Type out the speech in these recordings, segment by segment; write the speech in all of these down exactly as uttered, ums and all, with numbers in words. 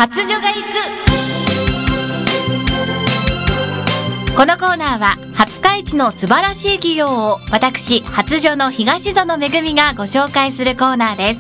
初女が行く。このコーナーは廿日市の素晴らしい企業を私初女の東園めぐみがご紹介するコーナーです。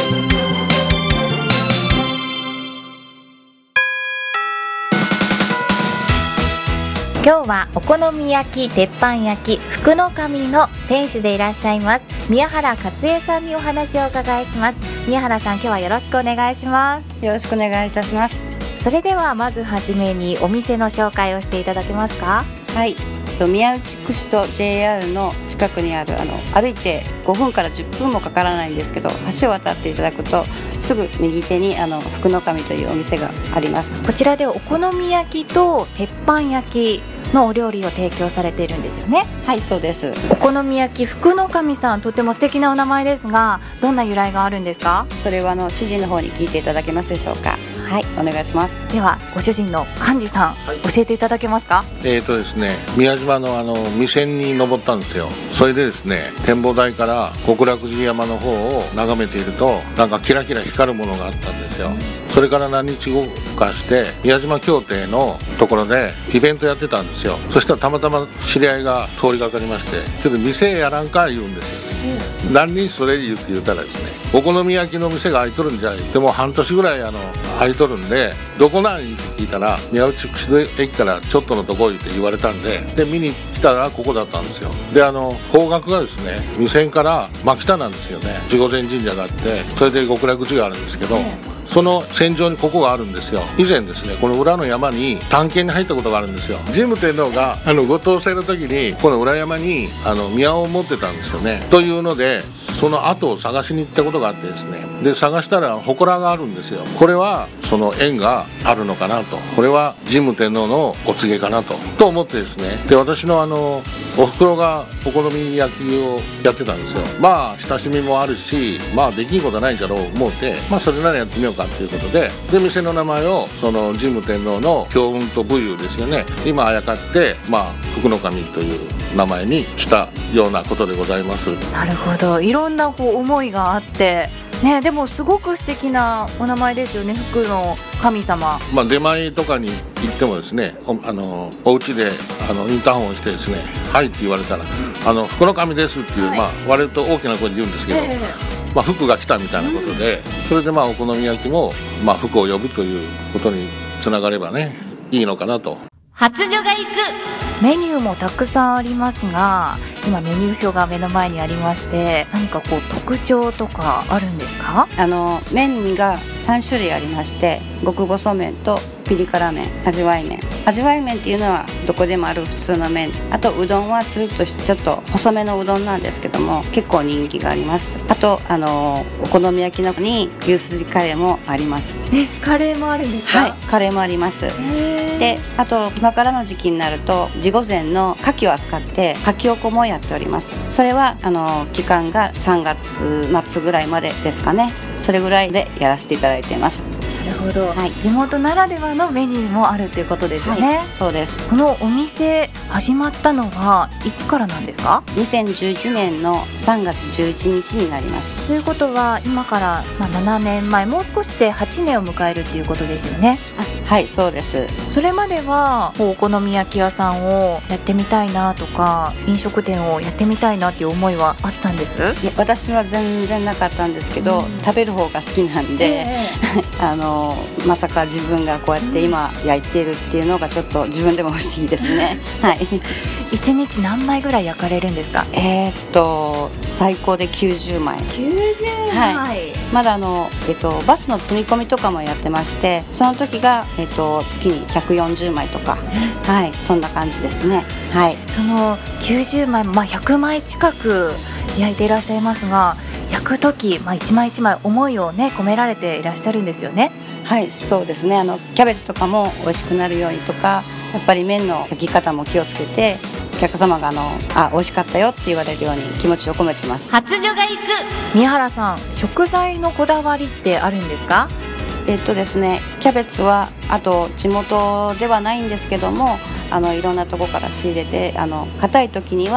今日はお好み焼き鉄板焼き福の神の店主でいらっしゃいます宮原克恵さんにお話をお伺いします。宮原さん、今日はよろしくお願いします。 よろしくお願いいたします。 それではまずはじめにお店の紹介をしていただけますか？ はい、宮内串と ジェイアール の近くにあるあの歩いてごふんからじゅっぷんもかからないんですけど、橋を渡っていただくとすぐ右手にあの福の神というお店があります。 こちらでお好み焼きと鉄板焼きのお料理を提供されているんですよね。 はい、そうです。 お好み焼き福の神さん、とても素敵なお名前ですが、どんな由来があるんですか？ それはあの主人の方に聞いていただけますでしょうか？はい、お願いします。 ではご主人の幹事さん、はい、教えていただけますか？ えーとですね、宮島のあの未線に登ったんですよ。それでですね、展望台から極楽寺山の方を眺めていると、なんかキラキラ光るものがあったんですよ。それから何日後かして宮島協定のところでイベントやってたんですよ。そしたらたまたま知り合いが通りがかりまして、ちょっと店やらんか言うんですよね。うん、何人それ言うって言ったらですね、お好み焼きの店が開いとるんじゃない、でも半年ぐらいあの開いとるんで、どこなんって聞いたら宮内串駅からちょっとのとこ言って言われたんで、で見に来たらここだったんですよ。であの方角がですね、無線から真北なんですよね。地御前神社があって、それで極楽寺があるんですけど、その線上にここがあるんですよ。以前ですね、この裏の山に探検に入ったことがあるんですよ。神武天皇があのご当選の時にこの裏山にあの宮を持ってたんですよね。というのでその後を探しに行ったことがあってですね、で探したら祠があるんですよ。これはその縁があるのかなと、これは神武天皇のお告げかなとと思ってですね、で私のあのお袋がお好み焼きをやってたんですよ。まあ親しみもあるし、まあできんことはないんじゃろう思って、まあそれならやってみようかっていうことで、で店の名前をその神武天皇の強運と武勇ですよね、今あやかってまあ福の神という名前にしたようなことでございます。 なるほど、いろんなこう思いがあってね、でもすごく素敵なお名前ですよね、福の神様。 まあ出前とかに行ってもですね、おあのお家であのインターホンをしてですね、はいって言われたら、あの福の神ですっていう、はい、まあ割と大きな声で言うんですけど、えー、まあ福が来たみたいなことで、うん、それでまあお好み焼きもまあ福を呼ぶということにつながればね、いいのかなと。 初女が行く。メニューもたくさんありますが、今メニュー表が目の前にありまして、何かこう特徴とかあるんですか？ あの麺がさん種類ありまして、極細麺とピリ辛麺、味わい麺。味わい麺っていうのはどこでもある普通の麺、あとうどんはつるっとしてちょっと細めのうどんなんですけども、結構人気があります。あとあのお好み焼きの中に牛すじカレーもあります。 え、カレーもあるんですか？ はい、カレーもあります。で、あと今からの時期になると地御前の牡蠣を扱って牡蠣おこもやっております。それはあの期間がさんがつ末ぐらいまでですかね。それぐらいでやらせていただいています。 なるほど、はい、地元ならではのメニューもあるということですよね。 はい、そうです。 このお店始まったのはいつからなんですか？ にせんじゅういちねんのさんがつじゅういちにちになります。 ということは今から、まあ、ななねんまえ、もう少しではちねんを迎えるっていうことですよね。 あ、はい、そうです。 それまではお好み焼き屋さんをやってみたいなとか、飲食店をやってみたいなっていう思いはあったんです？ いや、私は全然なかったんですけど、うん、食べる方が好きなんで、えー、あのまさか自分がこうやって今焼いているっていうのがちょっと自分でも不思議ですね。はい。 いちにち何枚ぐらい焼かれるんですか？ えー、っと最高できゅうじゅうまい。 きゅうじゅうまい、はい、 まだあの、えっと、バスの積み込みとかもやってまして、その時が、えっと、月にひゃくよんじゅうまいとか、はい、そんな感じですね。はい。 そのきゅうじゅうまい、まあ、ひゃくまい近く焼いていらっしゃいますが、焼く時、まあ、一枚一枚思いをね込められていらっしゃるんですよね。 はい、そうですね。あのキャベツとかも美味しくなるようにとか、やっぱり麺の焼き方も気をつけて、お客様があのあ美味しかったよって言われるように気持ちを込めてます。 初女が行く。宮原さん、食材のこだわりってあるんですか？ えっとですね、キャベツはあと地元ではないんですけども、あのいろんなとこから仕入れて、あの硬い時には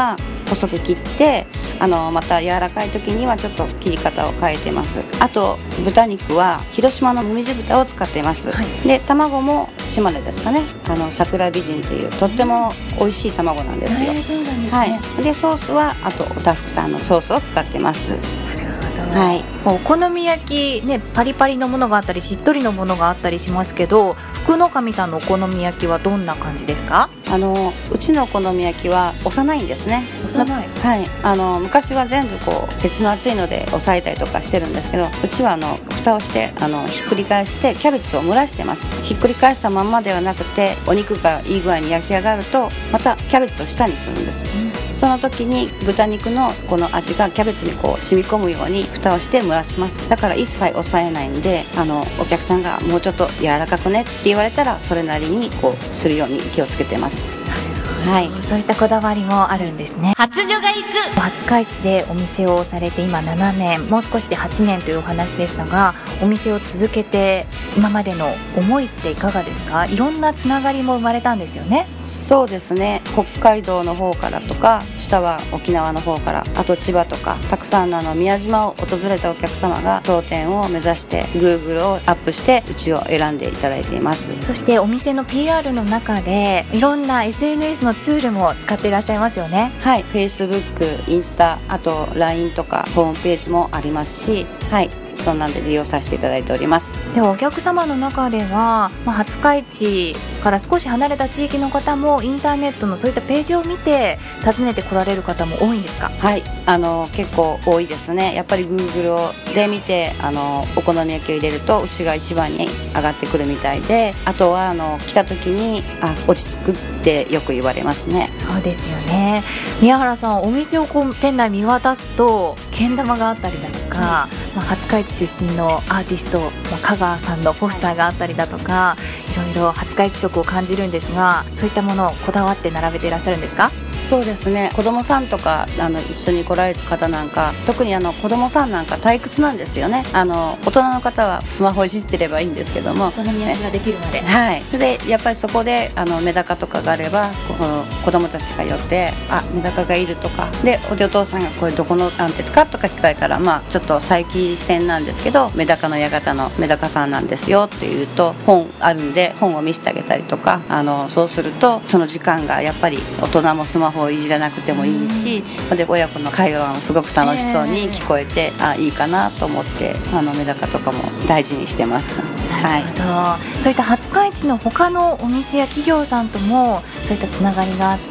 細く切ってあのまた柔らかい時にはちょっと切り方を変えてます。あと豚肉は広島のもみじ豚を使っています、はい、で卵も島根ですかね、あの桜美人っていうとっても美味しい卵なんですよ、 えー、そうなんですね、 はい、でソースはあとおたふくさんのソースを使ってます。 はい、お好み焼き、ね、パリパリのものがあったりしっとりのものがあったりしますけど、福の神さんのお好み焼きはどんな感じですか？ あのうちのお好み焼きは幼いんですね。 幼い、 はい、あの昔は全部こう鉄の熱いので押さえたりとかしてるんですけど、うちはあの蓋をしてあのひっくり返してキャベツを蒸らしてます。ひっくり返したまんまではなくて、お肉がいい具合に焼き上がるとまたキャベツを下にするんです、うん、その時に豚肉のこの味がキャベツにこう染み込むように蓋をして蒸らします。だから一切押さえないんで、あのお客さんがもうちょっと柔らかくねって言われたらそれなりにこうするように気をつけてます。はい、 そういったこだわりもあるんですね。初女が行く廿日市でお店をされて今ななねん、もう少しではちねんというお話でしたが、お店を続けて今までの思いっていかがですか？いろんなつながりも生まれたんですよね。 そうですね、北海道の方からとか、下は沖縄の方から、あと千葉とか、たくさんのあの宮島を訪れたお客様が当店を目指して Google をアップしてうちを選んでいただいています。 そしてお店の ピーアール の中でいろんな エスエヌエス のツールも使っていらっしゃいますよね。 はい、Facebook、インスタ、あと ライン とかホームページもありますし、はい、そんなんで利用させていただいております。 ではお客様の中では、まあ、廿日市から少し離れた地域の方もインターネットのそういったページを見て訪ねて来られる方も多いんですか？ はい、あの結構多いですね。やっぱり Google をで見てあのお好み焼きを入れるとうちが一番に上がってくるみたいで、あとはあの来た時にあ落ち着くってよく言われますね。 そうですよね。宮原さん、お店をこう店内見渡すとけん玉があったりだとか、まあ、廿日市出身のアーティスト、まあ、香川さんのポスターがあったりだとか、いろいろ廿日市色を感じるんですが、そういったものをこだわって並べていらっしゃるんですか？ そうですね、子供さんとかあの一緒に来られる方なんか、特にあの子供さんなんか退屈なんですよね。あの大人の方はスマホいじってればいいんですけども、 お好み焼きができるまで、 はい、でやっぱりそこであのメダカとかがあればこの子供たちが寄ってあメダカがいるとかで、お父さんがこれどこのなんですかとか聞かれたら、まあちょっと佐伯線なんですけどメダカの館のメダカさんなんですよって言うと、本あるんで本を見せてあげたりとか、あのそうするとその時間がやっぱり大人もスマホをいじらなくてもいいし、で親子の会話もすごく楽しそうに聞こえて、えー、あいいかなと思ってあのメダカとかも大事にしてます。 なるほど、はい、そういった廿日市の他のお店や企業さんともそういったつながりがあって、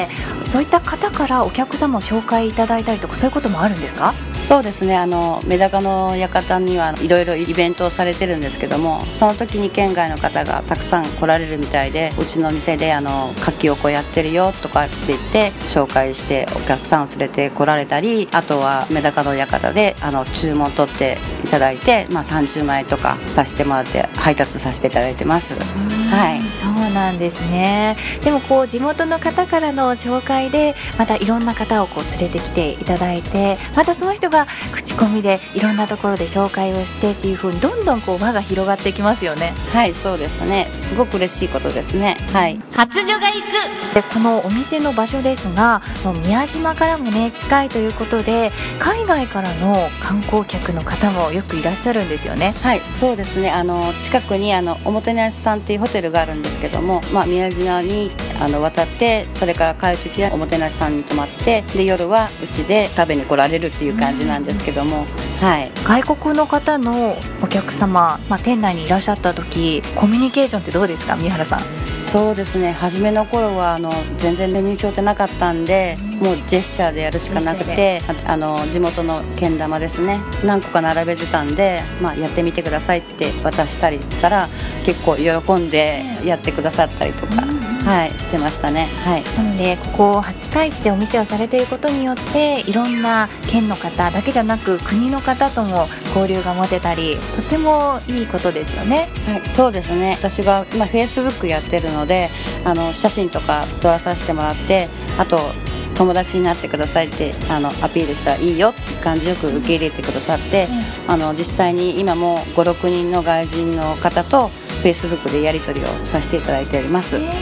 そういった方からお客様を紹介いただいたりとか、そういうこともあるんですか？ そうですね、あのメダカの館にはいろいろイベントをされてるんですけども、その時に県外の方がたくさん来られるみたいで、うちの店であの牡蠣をこうやってるよとかって言って紹介してお客さんを連れて来られたり、あとはメダカの館であの注文取っていただいて、まあ、さんじゅうまいとかさせてもらって配達させていただいてます。はい、 そうなんですね。でもこう地元の方からの紹介でまたいろんな方をこう連れてきていただいて、またその人が口コミでいろんなところで紹介をしてっていう風にどんどんこう輪が広がっていきますよね。 はい、そうですね、すごく嬉しいことですね。はい、 初女が行くで、このお店の場所ですが、もう宮島からもね近いということで、海外からの観光客の方もよくいらっしゃるんですよね。 はい、そうですね、あの近くにあのおもてなしさんっていうホテルがあるんですけども、まあ、宮島にあの渡って、それから帰る時はおもてなしさんに泊まって、で夜はうちで食べに来られるっていう感じなんですけども、はい、 外国の方のお客様、まあ、店内にいらっしゃった時コミュニケーションってどうですか、宮原さん？ そうですね、初めの頃はあの全然メニュー表ってなかったんで、もうジェスチャーでやるしかなくて、ああの地元のけん玉ですね、何個か並べてたんで、まあ、やってみてくださいって渡したりしたら結構喜んでやってくださったりとか、うんうん、はい、してましたね。はい、 なのでここ廿日市でお店をされていることによっていろんな県の方だけじゃなく国の方とも交流が持てたり、とてもいいことですよね。 はい、そうですね、私が今 Facebook やってるので、あの写真とか撮らさせてもらって、あと友達になってくださいってあのアピールしたらいいよって感じよく受け入れてくださって、うん、あの実際に今もご、ろくにんの外人の方と Facebook でやり取りをさせていただいております。 えー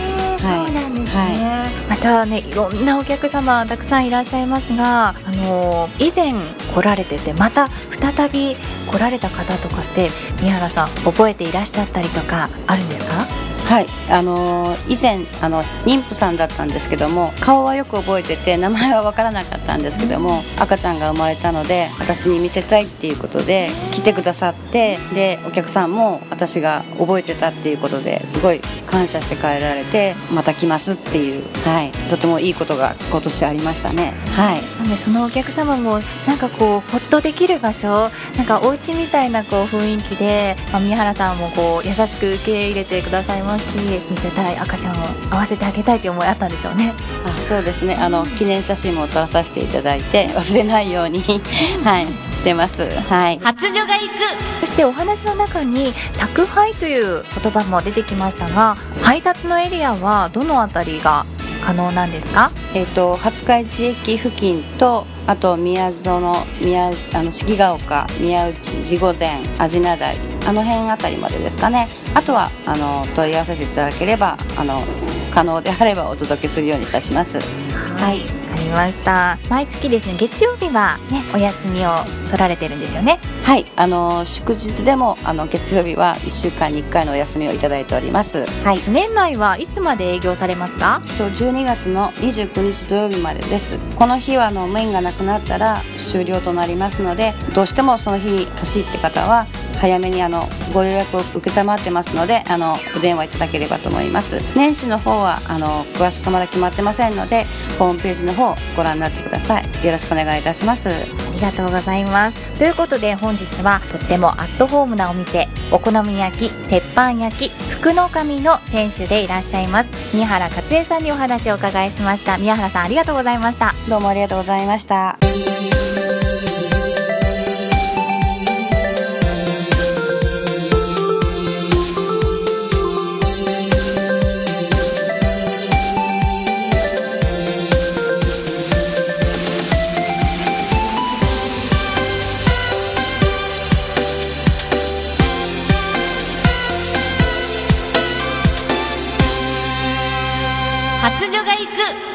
そうなんですね、 はまたね、いろんなお客様たくさんいらっしゃいますが、あの以前来られててまた再び来られた方とかって宮原さん覚えていらっしゃったりとかあるんですか？ はい、あのー以前あの妊婦さんだったんですけども、顔はよく覚えてて名前は分からなかったんですけども、赤ちゃんが生まれたので私に見せたいっていうことで来てくださって、でお客さんも私が覚えてたっていうことですごい感謝して帰られて、また来ますっていう、はい、とてもいいことが今年ありましたね。はい、 なんでそのお客様もなんかこうほっとできる場所、なんかお家みたいなこう雰囲気で、まあ、宮原さんもこう優しく受け入れてくださいますし、見せたい赤ちゃんを会わせてあげたいという思いあったんでしょうね。 あ、そうですね、あの記念写真も撮らさせていただいて忘れないようにはいしてます。はい、 初女が行く。 そしてお話の中に宅配という言葉も出てきましたが、配達のエリアはどのあたりが可能なんですか？ えー、と廿日市駅付近と、あと宮園、宮あの杉ヶ丘、宮内、地御前、味名台、あの辺あたりまでですかね。あとはあの問い合わせていただければ、あの可能であればお届けするようにいたします。はい、 わかりました。毎月ですね、月曜日はねお休みを取られてるんですよね。 はい、あの祝日でもあの月曜日はいっしゅうかんにいっかいのお休みをいただいております。はい、 年内はいつまで営業されますか？ とじゅうにがつのにじゅうくにち土曜日までです。この日はあの麺がなくなったら終了となりますので、どうしてもその日に欲しいって方は早めにあのご予約を承ってますので、あのお電話いただければと思います。年始の方はあの詳しくまだ決まってませんので、ホームページの方ご覧になってください。よろしくお願いいたします。 ありがとうございます。ということで本日はとってもアットホームなお店、お好み焼き鉄板焼き福の神の店主でいらっしゃいます宮原克恵さんにお話をお伺いしました。宮原さん、ありがとうございました。 どうもありがとうございました。 初女が行く。